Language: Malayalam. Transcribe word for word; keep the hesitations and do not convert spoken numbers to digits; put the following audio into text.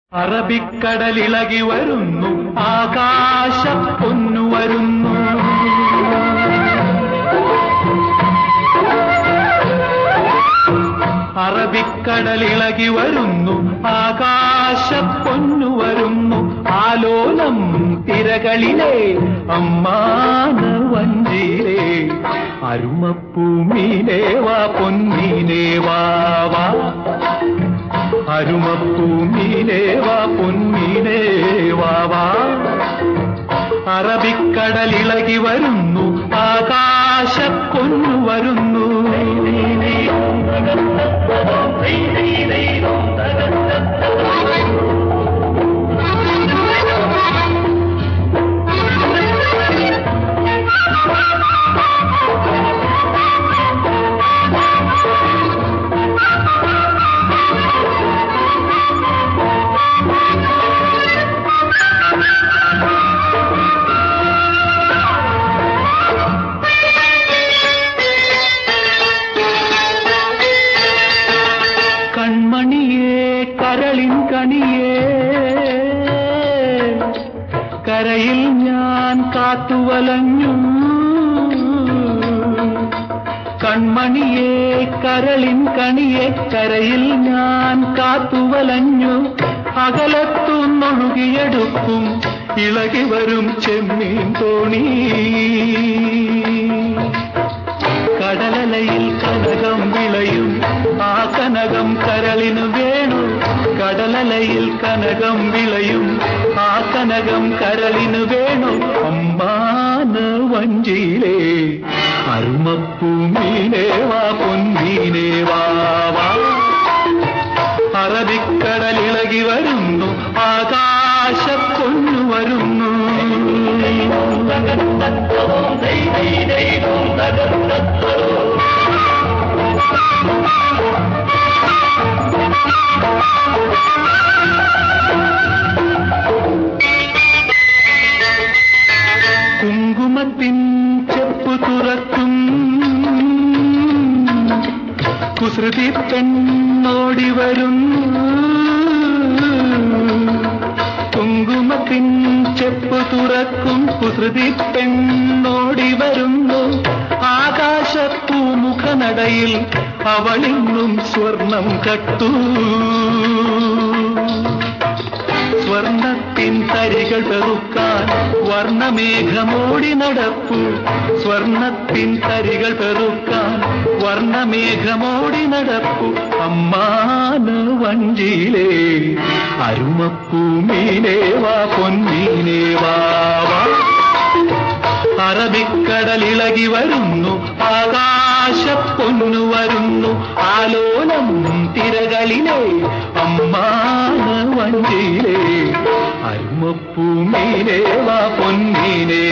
അറബിക്കടലിളകി വരുന്നു, ആകാശപ്പൊന്നു വരുന്നു. അറബിക്കടലിളകി വരുന്നു, ആകാശപ്പൊന്നു വരുന്നു. ആലോലം തിരകളിലെ അമ്മാന വഞ്ചിയിലെ അരുമപ്പൂമീനേ വാ പൊന്നീനേ വാ വാ. അരുമപ്പൂമീനേ വാ പൊന്നീനേ വാ വാ. അറബിക്കടലിളകി വരുന്നു, ആകാശപ്പൊന്നു വരുന്നു. കൺമണിയേ കരളിൻ കണിയേ, കരയിൽ ഞാൻ കാത്തുവലഞ്ഞു. കൺമണിയേ കരളിൻ കണിയേ, കരയിൽ ഞാൻ കാത്തുവലഞ്ഞു. അകലത്തുന്നൊഴുകിയെടുക്കും ഇളകി വരും ചെമ്മീൻ തോണി. കടലലയിൽ കനകം വിളയും, ആ കനകം കരളിനു വേണു. കടലലയിൽ കനകം വിളയും, ആ കനകം കരളിനു വേണു. അമ്മാന വഞ്ചിയിലെ അരുമപ്പൂമീനേ വാ പൊന്നീനേ വാ വാ. അറബിക്കടലിളകി വരുന്നു, ആകാശപ്പൊന്നു വരുന്നു. കുങ്കുമത്തിൻ ചെപ്പു തുറക്കും കുസൃതി പെണ്ണോടി വരുന്നു. കുങ്കുമത്തിൻ ചെപ്പു തുറക്കും കുസൃതി പെണ്ണോടി വരുന്നു. ആകാശപ്പൂമുഖനടയിൽ അവളിന്നും സ്വർണം കട്ടു. സ്വർണത്തിൻ തരികൾ പെറുക്കാൻ വർണ്ണമേഘമോടി നടപ്പു. സ്വർണത്തിൻ തരികൾ പെറുക്കാൻ വർണ്ണമേഘമോടി നടപ്പു. അമ്മാന വഞ്ചിയിലെ അരുമപ്പൂമീനേ വാ പൊന്നീനേ വാ വാ. അറബിക്കടലിളകി വരുന്നു, ആകാശപ്പൊന്നു വരുന്നു. ആലോലം തിരകളിലെ അമ്മാന വഞ്ചിയിലെ അരുമപ്പൂമീനേ വാ പൊന്നീനേ